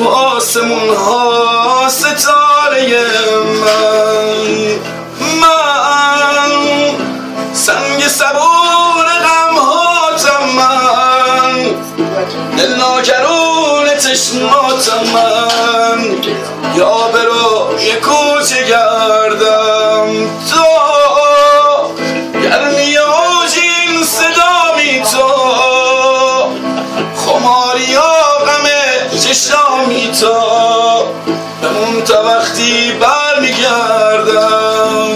تو آسمون ها ستاره من سنگ صبور غم هاتم من، دل ناکرون چشماتم من، یا برو یه کوچه گردم تو گرمی آجین صدامی تو خماری غم چشامی تو بمون تا وقتی برمیگردم.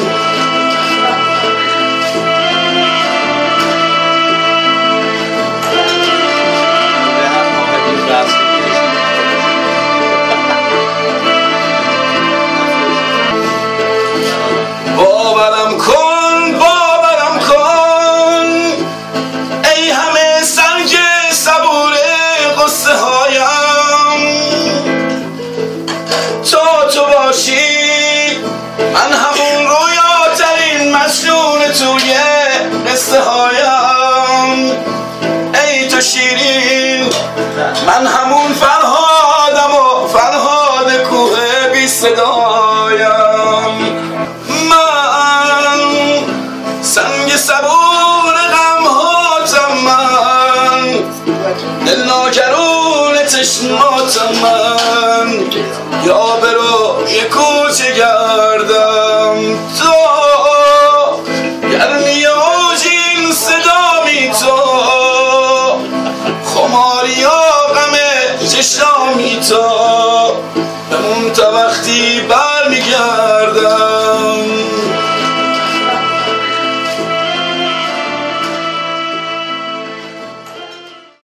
باورم کن ای همه سنگ صبور قصه هایم، تو باشی من همون رویاترین مجنون توی قصه هایم. ای تو شیرین من همون فرهادم و فرهاد کوه بی صدایم. سنگ صبور غم هاتم من، دل ناکرون چشماتم من، یا برو یه کوچه گردم تو گرمی آجین صدامی تو خماری غم چشامی تو بمون تا وقتی برمیگردم.